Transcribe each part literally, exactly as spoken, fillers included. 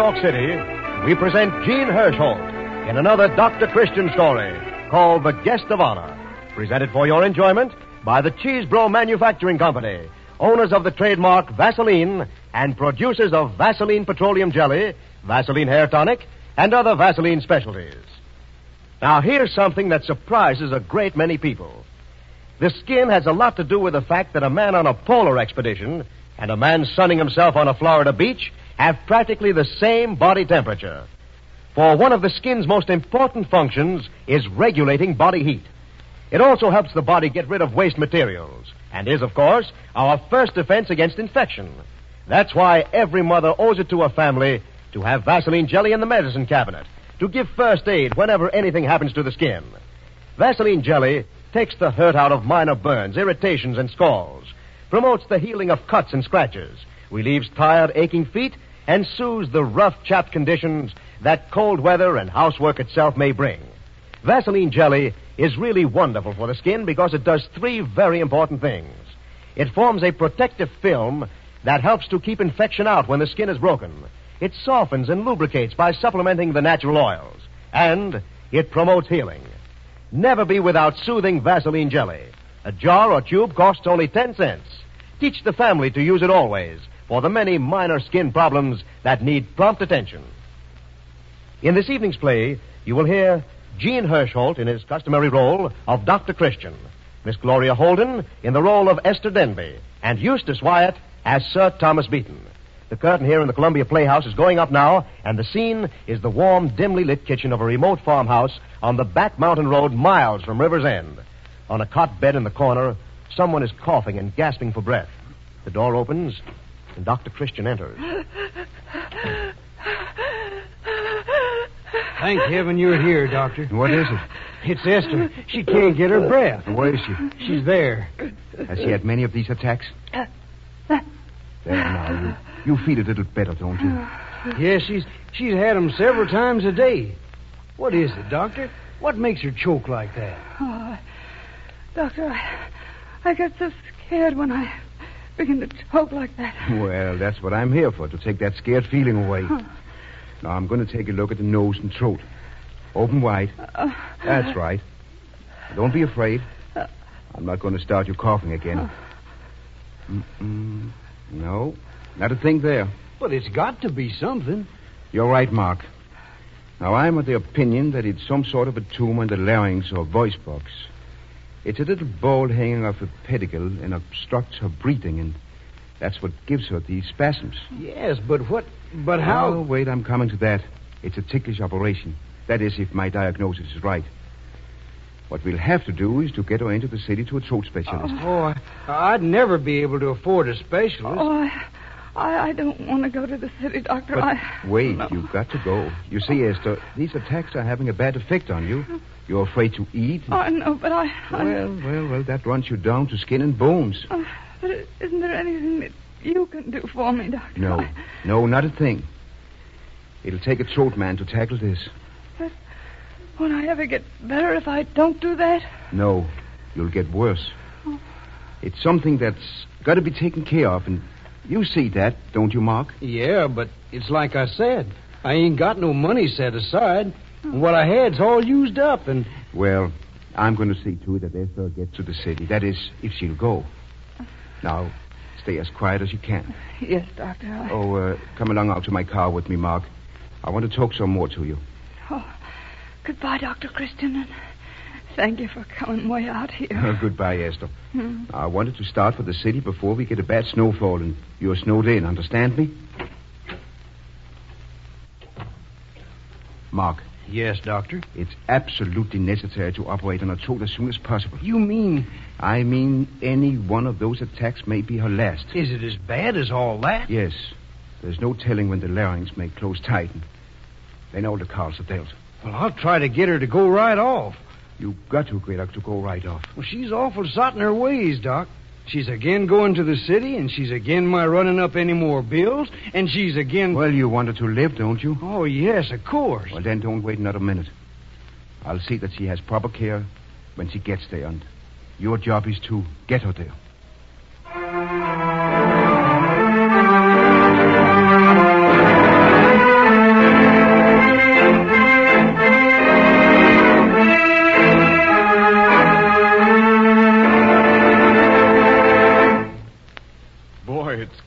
York City, we present Gene Hirschholt in another Doctor Christian story called The Guest of Honor, presented for your enjoyment by the Cheesebro Manufacturing Company, owners of the trademark Vaseline and producers of Vaseline Petroleum Jelly, Vaseline Hair Tonic, and other Vaseline specialties. Now, here's something that surprises a great many people. The skin has a lot to do with the fact that a man on a polar expedition and a man sunning himself on a Florida beach have practically the same body temperature. For one of the skin's most important functions is regulating body heat. It also helps the body get rid of waste materials and is, of course, our first defense against infection. That's why every mother owes it to her family to have Vaseline jelly in the medicine cabinet to give first aid whenever anything happens to the skin. Vaseline jelly takes the hurt out of minor burns, irritations, and scalds, promotes the healing of cuts and scratches, relieves tired, aching feet, and soothes the rough, chapped conditions that cold weather and housework itself may bring. Vaseline jelly is really wonderful for the skin because it does three very important things. It forms a protective film that helps to keep infection out when the skin is broken. It softens and lubricates by supplementing the natural oils. And it promotes healing. Never be without soothing Vaseline jelly. A jar or tube costs only ten cents. Teach the family to use it always for the many minor skin problems that need prompt attention. In this evening's play, you will hear Gene Hirschholt in his customary role of Doctor Christian, Miss Gloria Holden in the role of Esther Denby, and Eustace Wyatt as Sir Thomas Beaton. The curtain here in the Columbia Playhouse is going up now, and the scene is the warm, dimly lit kitchen of a remote farmhouse on the back mountain road miles from River's End. On a cot bed in the corner, someone is coughing and gasping for breath. The door opens, and Doctor Christian enters. Thank heaven you're here, Doctor. What is it? It's Esther. She can't get her breath. Where is she? She's there. Has she had many of these attacks? There now, you, you feel a little better, don't you? Yes, she's she's had them several times a day. What is it, Doctor? What makes her choke like that? Oh, Doctor, I, I get so scared when I begin to choke like that. Well, that's what I'm here for, to take that scared feeling away. Huh. Now, I'm going to take a look at the nose and throat. Open wide. Uh, That's right. Don't be afraid. Uh, I'm not going to start you coughing again. Uh, Mm-mm. No, not a thing there. But it's got to be something. You're right, Mark. Now, I'm of the opinion that it's some sort of a tumor in the larynx or voice box. It's a little ball hanging off a pedicle and obstructs her breathing, and that's what gives her these spasms. Yes, but what... But how... Oh, wait, I'm coming to that. It's a ticklish operation. That is, if my diagnosis is right. What we'll have to do is to get her into the city to a throat specialist. Oh, I, I'd never be able to afford a specialist. Oh, I, I, I don't want to go to the city, Doctor. But I... wait, no. You've got to go. You see, Esther, these attacks are having a bad effect on you. You're afraid to eat. Oh, no, but I... I... Well, well, well, that runs you down to skin and bones. Uh, but isn't there anything that you can do for me, Doctor? No, I... no, not a thing. It'll take a throat man to tackle this. But won't I ever get better if I don't do that? No, you'll get worse. Oh. It's something that's got to be taken care of, and you see that, don't you, Mark? Yeah, but it's like I said. I ain't got no money set aside. Oh. What I had's all used up, and... Well, I'm going to see to it that Esther gets to the city. That is, if she'll go. Now, stay as quiet as you can. Yes, Doctor. I... Oh, uh, come along out to my car with me, Mark. I want to talk some more to you. Oh, goodbye, Doctor Christian, and thank you for coming way out here. Uh, goodbye, Esther. Hmm. I wanted to start for the city before we get a bad snowfall, and you're snowed in, understand me? Mark. Yes, Doctor? It's absolutely necessary to operate on her throat as soon as possible. You mean... I mean any one of those attacks may be her last. Is it as bad as all that? Yes. There's no telling when the larynx may close tight, and then all the cards are dealt. Well, I'll try to get her to go right off. You've got to, Greylock, to go right off. Well, she's awful sot in her ways, Doc. She's again going to the city, and she's again my running up any more bills, and she's again... Well, you want her to live, don't you? Oh, yes, of course. Well, then don't wait another minute. I'll see that she has proper care when she gets there, and your job is to get her there.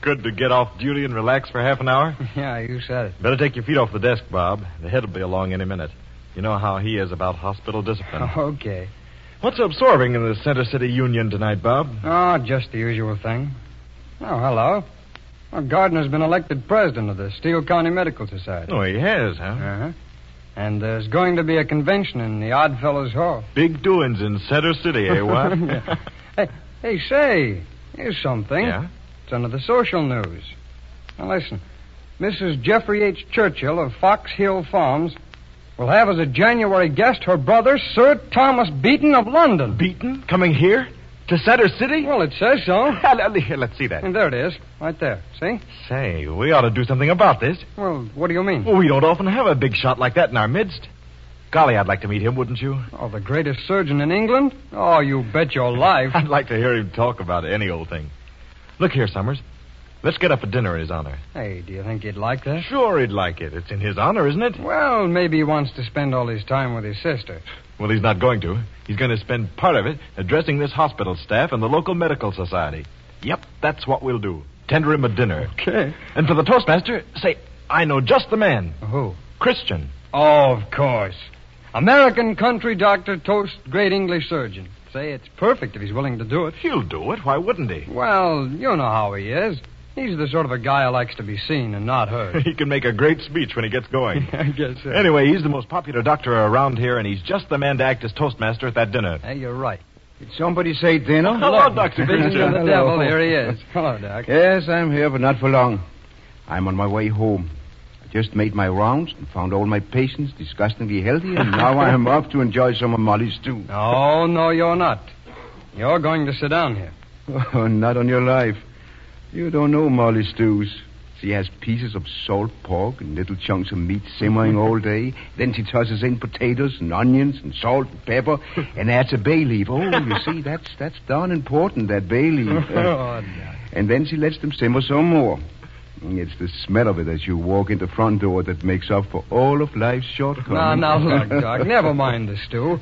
good to get off duty and relax for half an hour? Yeah, you said it. Better take your feet off the desk, Bob. The head will be along any minute. You know how he is about hospital discipline. Okay. What's absorbing in the Center City Union tonight, Bob? Oh, just the usual thing. Oh, hello. Well, Gardner's been elected president of the Steele County Medical Society. Oh, he has, huh? Uh-huh. And there's going to be a convention in the Oddfellows Hall. Big doings in Center City, eh, what? Yeah. Hey, hey, say, here's something. Yeah? It's under the social news. Now, listen. Missus Jeffrey H. Churchill of Fox Hill Farms will have as a January guest her brother, Sir Thomas Beaton of London. Beaton? Coming here? To Center City? Well, it says so. Here, let's see that. And there it is, right there. See? Say, we ought to do something about this. Well, what do you mean? Well, we don't often have a big shot like that in our midst. Golly, I'd like to meet him, wouldn't you? Oh, the greatest surgeon in England? Oh, you bet your life. I'd like to hear him talk about any old thing. Look here, Summers. Let's get up a dinner in his honor. Hey, do you think he'd like that? Sure he'd like it. It's in his honor, isn't it? Well, maybe he wants to spend all his time with his sister. Well, he's not going to. He's going to spend part of it addressing this hospital staff and the local medical society. Yep, that's what we'll do. Tender him a dinner. Okay. And for the toastmaster, say, I know just the man. Who? Christian. Oh, of course. American country doctor toast great English surgeon. Say, it's perfect if he's willing to do it. He'll do it. Why wouldn't he? Well, you know how he is. He's the sort of a guy who likes to be seen and not heard. He can make a great speech when he gets going. I guess so. Anyway, he's the most popular doctor around here, and he's just the man to act as toastmaster at that dinner. Hey, you're right. Did somebody say dinner? Hello, Doctor Speaking Christian. of the Hello. devil, here he is. Hello, Doc. Yes, I'm here, but not for long. I'm on my way home. I just made my rounds and found all my patients disgustingly healthy, and now I'm off to enjoy some of Molly's stew. Oh, no, you're not. You're going to sit down here. Oh, not on your life. You don't know Molly stews. She has pieces of salt pork and little chunks of meat simmering all day. Then she tosses in potatoes and onions and salt and pepper and adds a bay leaf. Oh, you see, that's that's darn important, that bay leaf. Oh, no. And then she lets them simmer some more. It's the smell of it as you walk in the front door that makes up for all of life's shortcomings. Now, now, look, Doc, never mind the stew.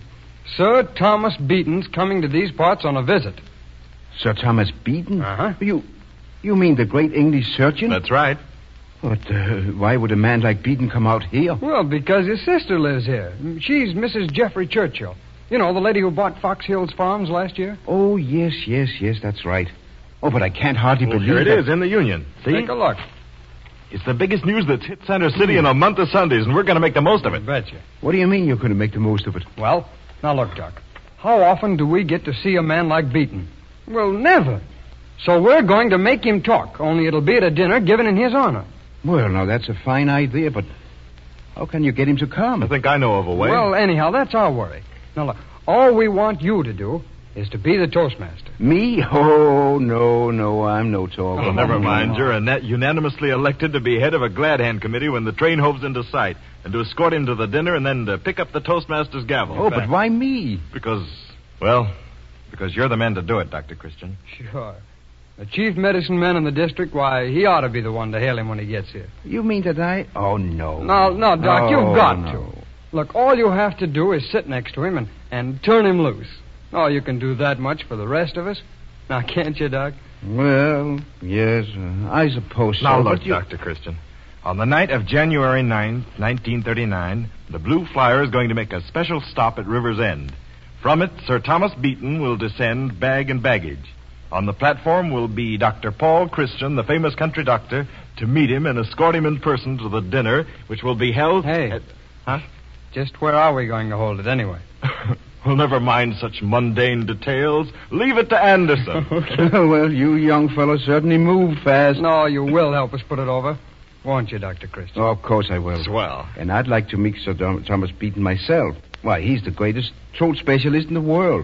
Sir Thomas Beaton's coming to these parts on a visit. Sir Thomas Beaton? Uh-huh. You, you mean the great English surgeon? That's right. But uh, why would a man like Beaton come out here? Well, because his sister lives here. She's Missus Jeffrey Churchill. You know, the lady who bought Fox Hills Farms last year? Oh, yes, yes, yes, that's right. Oh, but I can't hardly Well, believe here it that. is in the Union. See? Take a look. It's the biggest news that's hit Center City in a month of Sundays, and we're going to make the most of I it. betcha. What do you mean you're going to make the most of it? Well, now look, Doc. How often do we get to see a man like Beaton? Well, never. So we're going to make him talk, only it'll be at a dinner given in his honor. Well, now, that's a fine idea, but how can you get him to come? I think I know of a way. Well, anyhow, that's our worry. Now, look, all we want you to do is to be the toastmaster. Me? Oh, no, no, I'm no talker. Well, never mind. You're Annette unanimously elected to be head of a glad hand committee when the train hoves into sight, and to escort him to the dinner and then to pick up the toastmaster's gavel. Oh, but why me? Because, well, because you're the man to do it, Doctor Christian. Sure. The chief medicine man in the district, why, he ought to be the one to hail him when he gets here. You mean that I... Oh, no. No, no, Doc, Oh, you've got no. to. Look, all you have to do is sit next to him and, and turn him loose. Oh, you can do that much for the rest of us. Now, can't you, Doc? Well, yes, uh, I suppose so. Now, look, but you- Doctor Christian. On the night of January ninth, nineteen thirty-nine, the Blue Flyer is going to make a special stop at River's End. From it, Sir Thomas Beaton will descend bag and baggage. On the platform will be Doctor Paul Christian, the famous country doctor, to meet him and escort him in person to the dinner, which will be held... Hey. At... Huh? Just where are we going to hold it anyway? Well, never mind such mundane details. Leave it to Anderson. Well, you young fellows certainly move fast. No, you will help us put it over. Won't you, Doctor Christian? Oh, of course I will. Swell. And I'd like to meet Sir Dom- Thomas Beaton myself. Why, he's the greatest throat specialist in the world.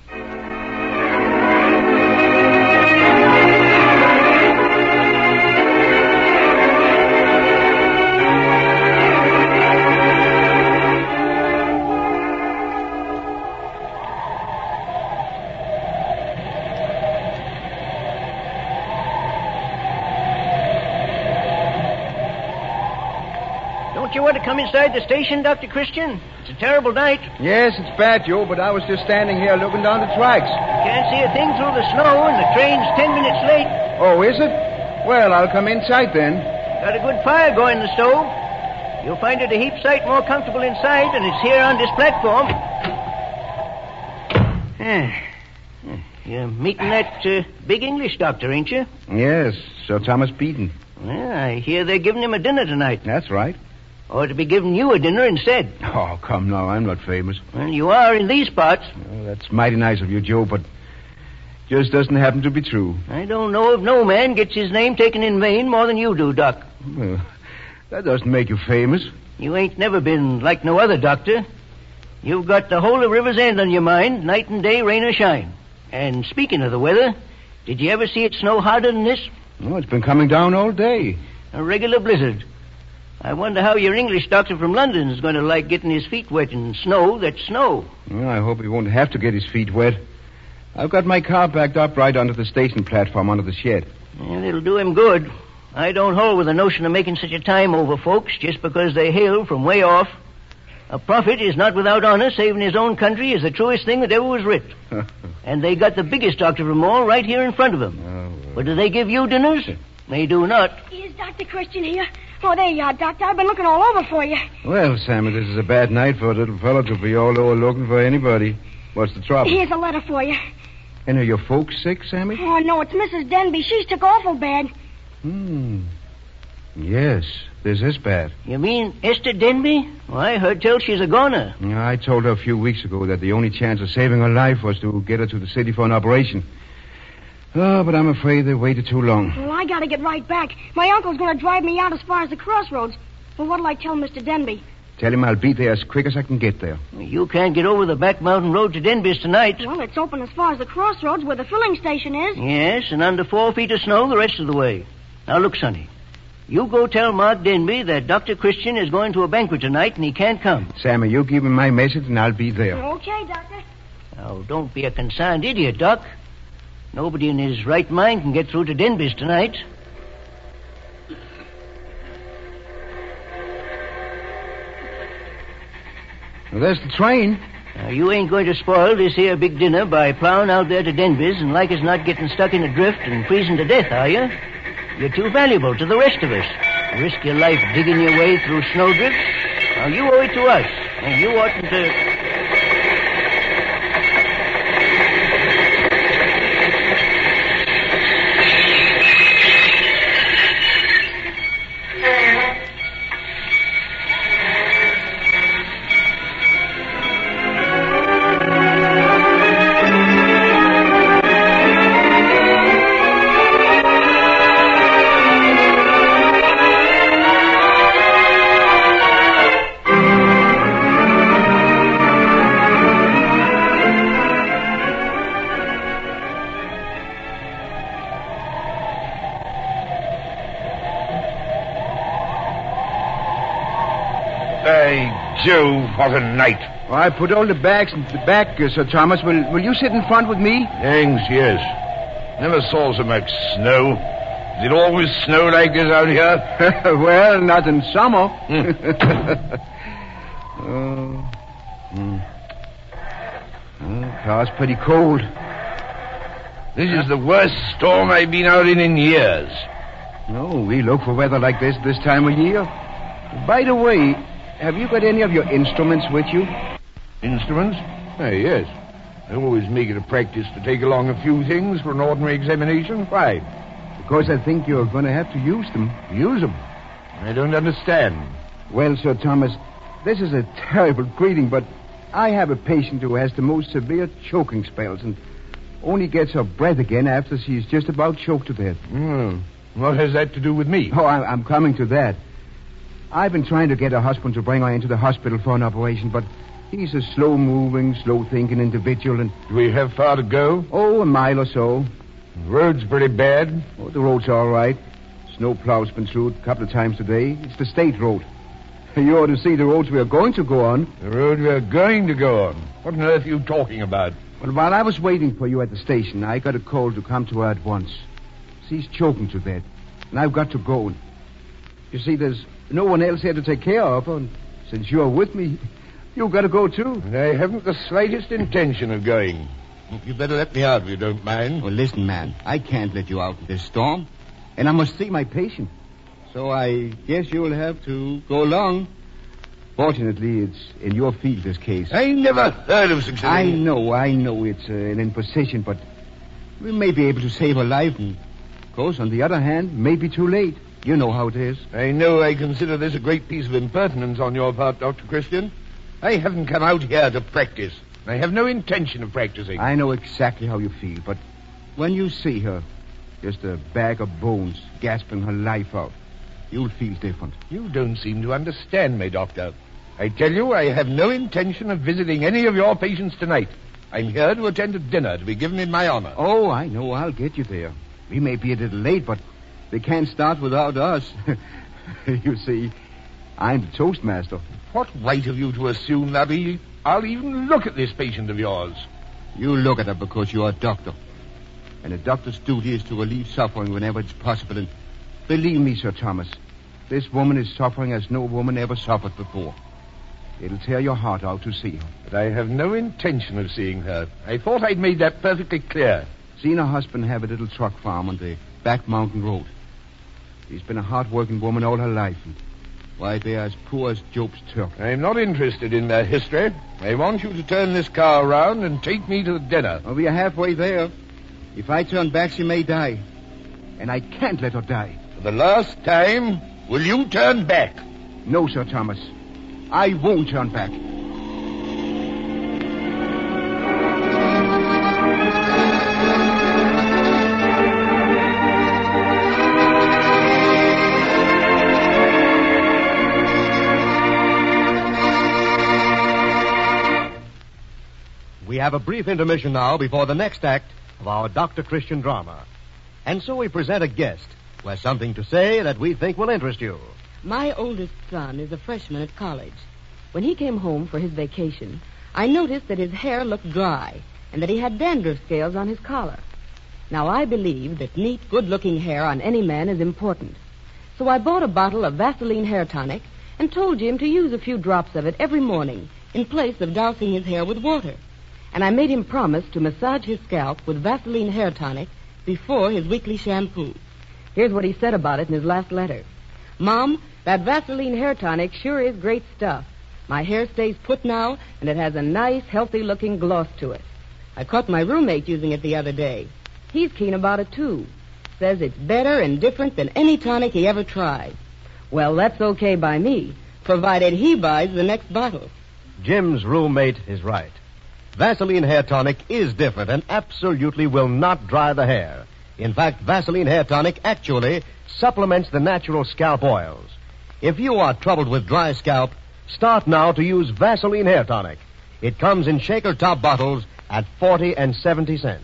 Don't you want to come inside the station, Doctor Christian? It's a terrible night. Yes, it's bad, Joe, but I was just standing here looking down the tracks. Can't see a thing through the snow, and the train's ten minutes late. Oh, is it? Well, I'll come inside then. Got a good fire going in the stove. You'll find it a heap sight more comfortable inside than it's here on this platform. Ah. You're meeting that uh, big English doctor, ain't you? Yes, Sir Thomas Beaton. Well, I hear they're giving him a dinner tonight. That's right. Or to be giving you a dinner instead. Oh, come now. I'm not famous. Well, you are in these parts. Well, that's mighty nice of you, Joe, but just doesn't happen to be true. I don't know if no man gets his name taken in vain more than you do, Doc. Well, that doesn't make you famous. You ain't never been like no other doctor. You've got the whole of River's End on your mind, night and day, rain or shine. And speaking of the weather, did you ever see it snow harder than this? Oh, it's been coming down all day. A regular blizzard. I wonder how your English doctor from London is going to like getting his feet wet in snow that's snow. Well, I hope he won't have to get his feet wet. I've got my car backed up right under the station platform under the shed. And it'll do him good. I don't hold with the notion of making such a time over folks just because they hail from way off. A prophet is not without honor, saving his own country is the truest thing that ever was writ. And they got the biggest doctor of them all right here in front of them. Oh, well. But do they give you dinners? They do not. Is Doctor Christian here? Oh, there you are, Doctor. I've been looking all over for you. Well, Sammy, this is a bad night for a little fellow to be all over looking for anybody. What's the trouble? Here's a letter for you. And are your folks sick, Sammy? Oh, no, it's Missus Denby. She's took awful bad. Hmm. Yes, this is bad. You mean Esther Denby? Well, I heard tell she's a goner. I told her a few weeks ago that the only chance of saving her life was to get her to the city for an operation. Oh, but I'm afraid they waited too long. Well, I gotta get right back. My uncle's gonna drive me out as far as the crossroads. Well, what'll I tell Mister Denby? Tell him I'll be there as quick as I can get there. You can't get over the back mountain road to Denby's tonight. Well, it's open as far as the crossroads where the filling station is. Yes, and under four feet of snow the rest of the way. Now, look, Sonny. You go tell Mark Denby that Doctor Christian is going to a banquet tonight and he can't come. Sammy, you give him my message and I'll be there. Okay, Doctor. Now, don't be a concerned idiot, Doc. Nobody in his right mind can get through to Denby's tonight. Well, there's the train. Now, you ain't going to spoil this here big dinner by plowing out there to Denby's and like as not getting stuck in a drift and freezing to death, are you? You're too valuable to the rest of us. Risk your life digging your way through snowdrifts? Now, you owe it to us, and you oughtn't to... Joe, what a night. Well, I put all the bags in the back, uh, Sir Thomas. Will, will you sit in front with me? Thanks, yes. Never saw so much snow. Does it always snow like this out here? Well, not in summer. oh. Mm. Oh, car's pretty cold. This is the worst storm I've been out in in years. No, we look for weather like this this time of year. By the way, have you got any of your instruments with you? Instruments? Oh, yes. I always make it a practice to take along a few things for an ordinary examination. Why? Because I think you're going to have to use them. Use them? I don't understand. Well, Sir Thomas, this is a terrible greeting, but I have a patient who has the most severe choking spells and only gets her breath again after she's just about choked to death. Hmm. What has that to do with me? Oh, I- I'm coming to that. I've been trying to get her husband to bring her into the hospital for an operation, but he's a slow-moving, slow-thinking individual, and... Do we have far to go? Oh, a mile or so. The road's pretty bad. Oh, the road's all right. Snowplow's been through it a couple of times today. It's the state road. You ought to see the roads we are going to go on. The road we are going to go on? What on earth are you talking about? Well, while I was waiting for you at the station, I got a call to come to her at once. She's choking to death, and I've got to go. You see, there's no one else here to take care of her, and since you're with me, you've got to go, too. And I haven't the slightest intention of going. You'd better let me out if you don't mind. Well, listen, man, I can't let you out in this storm. and I must see my patient. So I guess you'll have to go along. Fortunately, it's in your field, this case. I never heard of such a thing. I know, I know it's uh, an imposition, but we may be able to save her life. And, of course, on the other hand, may be too late. You know how it is. I know I consider this a great piece of impertinence on your part, Doctor Christian. I haven't come out here to practice. I have no intention of practicing. I know exactly how you feel, but when you see her, just a bag of bones gasping her life out, you'll feel different. You don't seem to understand me, Doctor. I tell you, I have no intention of visiting any of your patients tonight. I'm here to attend a dinner to be given in my honor. Oh, I know. I'll get you there. We may be a little late, but they can't start without us. You see, I'm the toastmaster. What right have you to assume that he, I'll even look at this patient of yours? You look at her because you're a doctor. And a doctor's duty is to relieve suffering whenever it's possible. And believe me, Sir Thomas, this woman is suffering as no woman ever suffered before. It'll tear your heart out to see her. But I have no intention of seeing her. I thought I'd made that perfectly clear. Seen her husband have a little truck farm on the back mountain road. She's been a hard-working woman all her life. And why, they're as poor as Job's turkey. I'm not interested in their history. I want you to turn this car around and take me to the dinner. Well, we are halfway there. If I turn back, she may die. And I can't let her die. For the last time, will you turn back? No, Sir Thomas. I won't turn back. We have a brief intermission now before the next act of our Doctor Christian drama. And so we present a guest who has something to say that we think will interest you. My oldest son is a freshman at college. When he came home for his vacation, I noticed that his hair looked dry and that he had dandruff scales on his collar. Now, I believe that neat, good-looking hair on any man is important. So I bought a bottle of Vaseline hair tonic and told Jim to use a few drops of it every morning in place of dousing his hair with water. And I made him promise to massage his scalp with Vaseline hair tonic before his weekly shampoo. Here's what he said about it in his last letter. Mom, that Vaseline hair tonic sure is great stuff. My hair stays put now, and it has a nice, healthy-looking gloss to it. I caught my roommate using it the other day. He's keen about it, too. Says it's better and different than any tonic he ever tried. Well, that's okay by me, provided he buys the next bottle. Jim's roommate is right. Vaseline hair tonic is different and absolutely will not dry the hair. In fact, Vaseline hair tonic actually supplements the natural scalp oils. If you are troubled with dry scalp, start now to use Vaseline hair tonic. It comes in shaker top bottles at forty and seventy cents.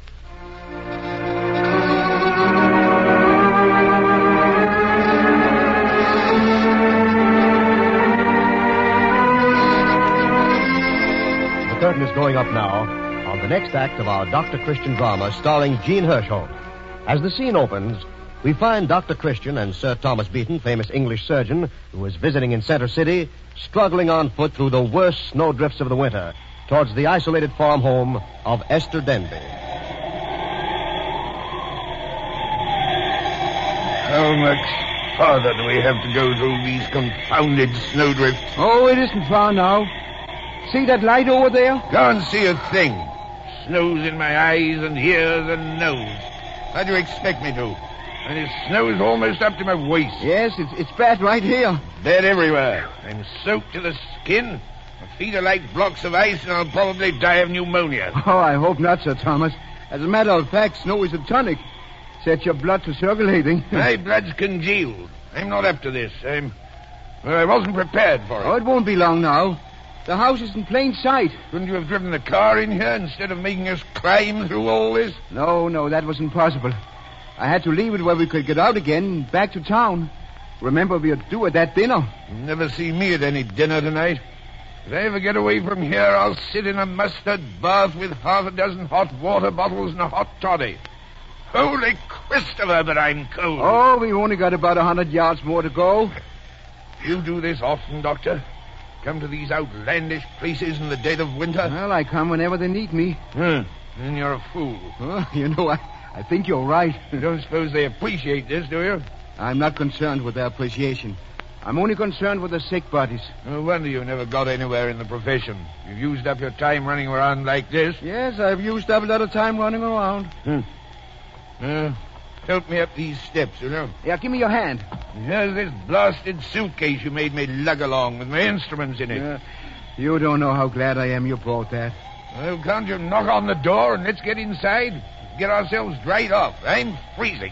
The curtain is going up now on the next act of our Doctor Christian drama starring Jean Hirschholt. As the scene opens, we find Doctor Christian and Sir Thomas Beaton, famous English surgeon, who is visiting in Center City, struggling on foot through the worst snowdrifts of the winter towards the isolated farm home of Esther Denby. How much farther do we have to go through these confounded snowdrifts? Oh, it isn't far now. See that light over there? Can't see a thing. Snow's in my eyes and ears and nose. How do you expect me to? And the snow's almost up to my waist. Yes, it's, it's bad right here. Bad everywhere. I'm soaked to the skin. My feet are like blocks of ice, and I'll probably die of pneumonia. Oh, I hope not, Sir Thomas. As a matter of fact, snow is a tonic. Sets your blood to circulating. My blood's congealed. I'm not up to this. I'm... Well, I wasn't prepared for it. Oh, it won't be long now. The house is in plain sight. Couldn't you have driven the car in here instead of making us climb through all this? No, no, that was impossible. I had to leave it where we could get out again and back to town. Remember, we are due at that dinner. You'll never see me at any dinner tonight. If I ever get away from here, I'll sit in a mustard bath with half a dozen hot water bottles and a hot toddy. Holy Christopher, but I'm cold. Oh, we've only got about a hundred yards more to go. You do this often, Doctor? Come to these outlandish places in the dead of winter? Well, I come whenever they need me. Hmm. Then you're a fool. Oh, you know, I, I think you're right. You don't suppose they appreciate this, do you? I'm not concerned with their appreciation. I'm only concerned with the sick bodies. No wonder you never got anywhere in the profession. You've used up your time running around like this. Yes, I've used up a lot of time running around. Hmm. Uh, help me up these steps, you know. Yeah, give me your hand. Here's this blasted suitcase you made me lug along with my instruments in it. Yeah. You don't know how glad I am you brought that. Well, can't you knock on the door and let's get inside? Get ourselves dried off. I'm freezing.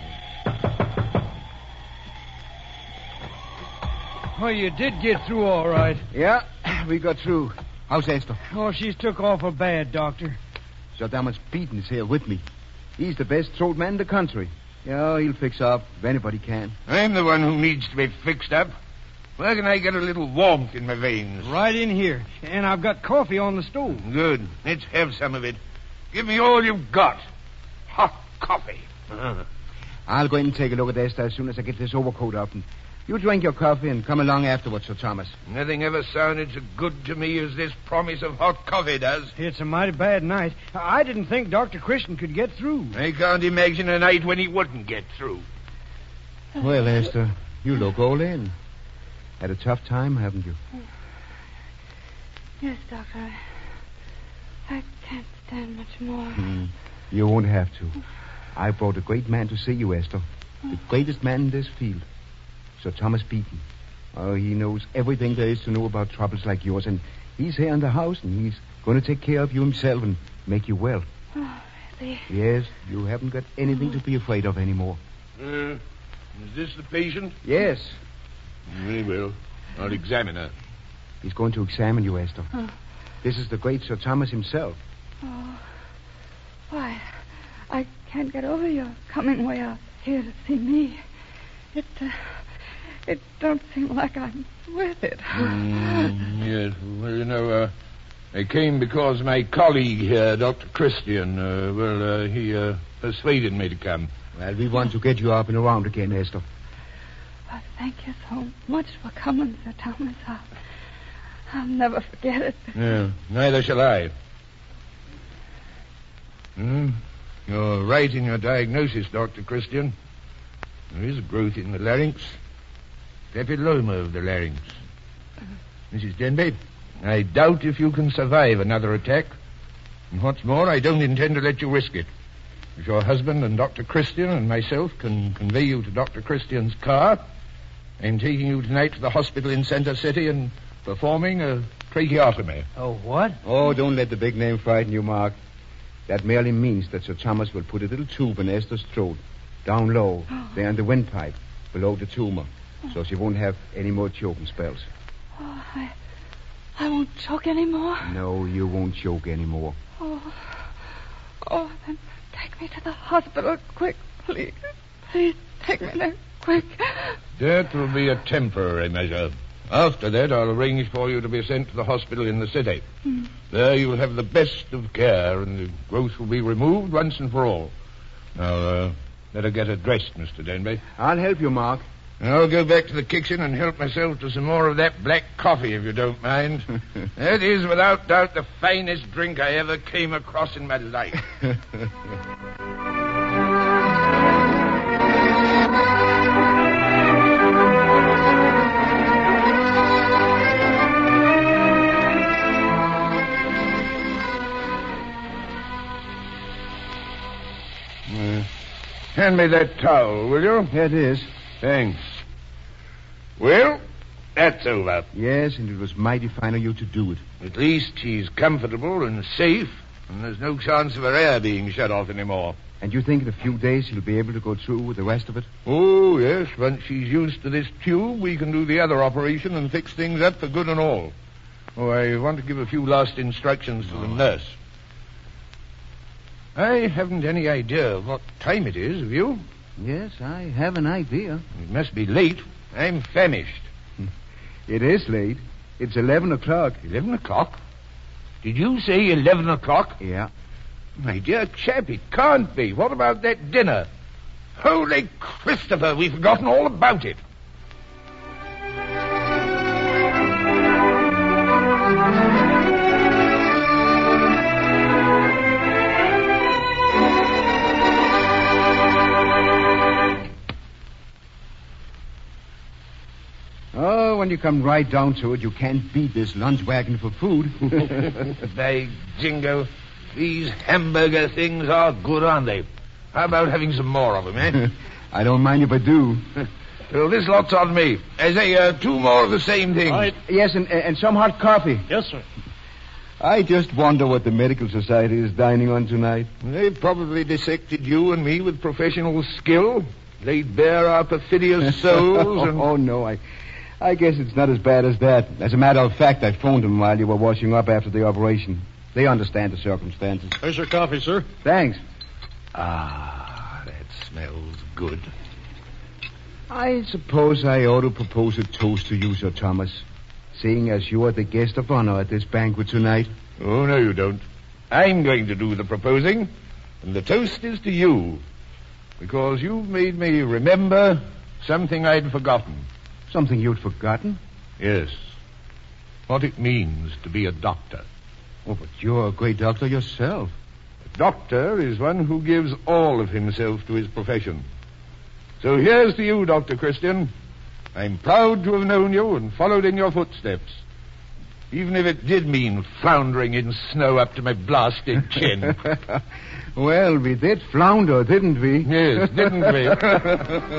Well, you did get through all right. Yeah, we got through. How's Esther? Oh, she's took awful bad, Doctor. Sir Thomas Beaton is here with me. He's the best throat man in the country. Yeah, he'll fix up if anybody can. I'm the one who needs to be fixed up. Where can I get a little warmth in my veins? Right in here. And I've got coffee on the stove. Good. Let's have some of it. Give me all you've got. Hot coffee. Uh-huh. I'll go in and take a look at Esther as soon as I get this overcoat up. And you drink your coffee and come along afterwards, Sir Thomas. Nothing ever sounded so good to me as this promise of hot coffee does. It's a mighty bad night. I didn't think Doctor Christian could get through. I can't imagine a night when he wouldn't get through. Well, Esther, you look all in. Had a tough time, haven't you? Yes, Doctor. I, I can't stand much more. Mm, you won't have to. I brought a great man to see you, Esther. The greatest man in this field. Sir Thomas Beaton. Oh, he knows everything there is to know about troubles like yours, and he's here in the house, and he's going to take care of you himself and make you well. Oh, really? Yes, you haven't got anything to be afraid of anymore. Uh, is this the patient? Yes. Very well. I'll examine her. He's going to examine you, Esther. Oh. This is the great Sir Thomas himself. Oh. Why, I can't get over your coming way out here to see me. It, uh, it don't seem like I'm worth it. Mm, yes. Well, you know, uh, I came because my colleague here, Doctor Christian, uh, well, uh, he uh, persuaded me to come. Well, we want to get you up and around again, Esther. Well, thank you so much for coming, Sir Thomas. I'll, I'll never forget it. Yeah, neither shall I. Hmm. You're right in your diagnosis, Doctor Christian. There is a growth in the larynx. Papilloma of the larynx. Missus Denby, I doubt if you can survive another attack. And what's more, I don't intend to let you risk it. If your husband and Doctor Christian and myself can convey you to Doctor Christian's car, I'm taking you tonight to the hospital in Center City and performing a tracheotomy. Oh, what? Oh, don't let the big name frighten you, Mark. That merely means that Sir Thomas will put a little tube in Esther's throat, down low, there in the windpipe, below the tumor, so she won't have any more choking spells. Oh, I, I won't choke anymore. No, you won't choke anymore. Oh, oh, then take me to the hospital, quick, please. Please take me there, quick. That will be a temporary measure. After that, I'll arrange for you to be sent to the hospital in the city. Hmm. There you'll have the best of care, and the growth will be removed once and for all. Now, uh, better get her dressed, Mister Denby. I'll help you, Mark. I'll go back to the kitchen and help myself to some more of that black coffee, if you don't mind. That is, without doubt, the finest drink I ever came across in my life. Hand me that towel, will you? Here it is. Thanks. Well, that's over. Yes, and it was mighty fine of you to do it. At least she's comfortable and safe, and there's no chance of her air being shut off anymore. And you think in a few days she'll be able to go through with the rest of it? Oh, yes. Once she's used to this tube, we can do the other operation and fix things up for good and all. Oh, I want to give a few last instructions to oh. the nurse. I haven't any idea of what time it is, have you? Yes, I have an idea. It must be late. I'm famished. It is late. It's eleven o'clock. Eleven o'clock? Did you say eleven o'clock? Yeah. My dear chap, it can't be. What about that dinner? Holy Christopher, we've forgotten all about it. come right down to it, you can't beat this lunch wagon for food. By jingo, these hamburger things are good, aren't they? How about having some more of them, eh? I don't mind if I do. Well, this lot's on me. I say, uh, two more of the same thing. Right. Yes, and, and some hot coffee. Yes, sir. I just wonder what the Medical Society is dining on tonight. They've probably dissected you and me with professional skill, laid bare our perfidious souls, and... Oh, no, I... I guess it's not as bad as that. As a matter of fact, I phoned them while you were washing up after the operation. They understand the circumstances. There's your coffee, sir. Thanks. Ah, that smells good. I suppose I ought to propose a toast to you, Sir Thomas, seeing as you are the guest of honor at this banquet tonight. Oh, no, you don't. I'm going to do the proposing, and the toast is to you, because you've made me remember something I'd forgotten. Something you'd forgotten? Yes. What it means to be a doctor. Oh, but you're a great doctor yourself. A doctor is one who gives all of himself to his profession. So here's to you, Doctor Christian. I'm proud to have known you and followed in your footsteps, even if it did mean floundering in snow up to my blasted chin. Well, we did flounder, didn't we? Yes, didn't we?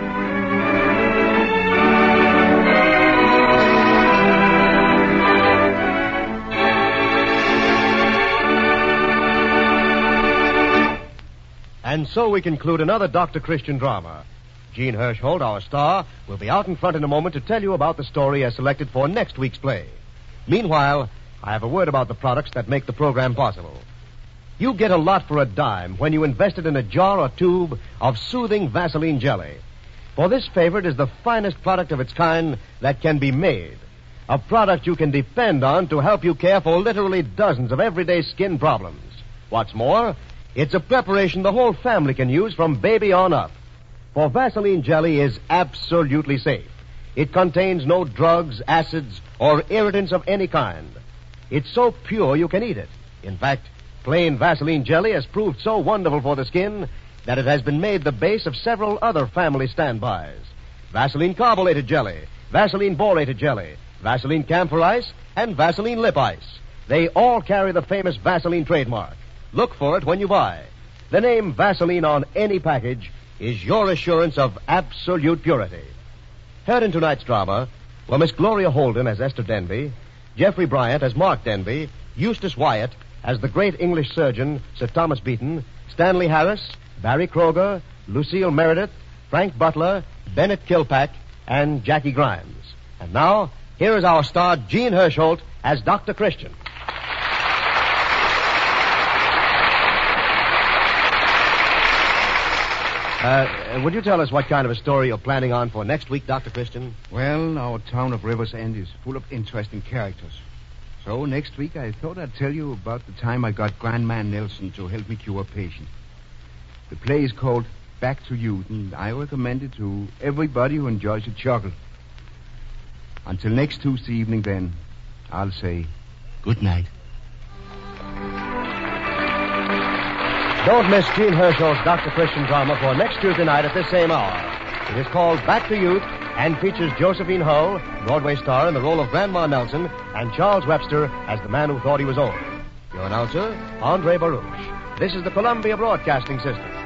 And so we conclude another Doctor Christian drama. Gene Hirschholt, our star, will be out in front in a moment to tell you about the story as selected for next week's play. Meanwhile, I have a word about the products that make the program possible. You get a lot for a dime when you invest it in a jar or tube of soothing Vaseline jelly. For this favorite is the finest product of its kind that can be made. A product you can depend on to help you care for literally dozens of everyday skin problems. What's more, it's a preparation the whole family can use from baby on up. For Vaseline jelly is absolutely safe. It contains no drugs, acids, or irritants of any kind. It's so pure you can eat it. In fact, plain Vaseline jelly has proved so wonderful for the skin that it has been made the base of several other family standbys. Vaseline carbonated jelly, Vaseline borated jelly, Vaseline camphor ice, and Vaseline lip ice. They all carry the famous Vaseline trademark. Look for it when you buy. The name Vaseline on any package is your assurance of absolute purity. Heard in tonight's drama were Miss Gloria Holden as Esther Denby, Jeffrey Bryant as Mark Denby, Eustace Wyatt as the great English surgeon Sir Thomas Beaton, Stanley Harris, Barry Kroger, Lucille Meredith, Frank Butler, Bennett Kilpack, and Jackie Grimes. And now, here is our star Gene Hirschholt as Doctor Christian. Uh, would you tell us what kind of a story you're planning on for next week, Doctor Christian? Well, our town of River's End is full of interesting characters. So next week I thought I'd tell you about the time I got Grandman Nelson to help me cure a patient. The play is called Back to Youth, and I recommend it to everybody who enjoys a chuckle. Until next Tuesday evening, then, I'll say good night. Don't miss Gene Hirschholt's Doctor Christian drama for next Tuesday night at this same hour. It is called Back to Youth and features Josephine Hull, Broadway star in the role of Grandma Nelson, and Charles Webster as the man who thought he was old. Your announcer, Andre Baruch. This is the Columbia Broadcasting System.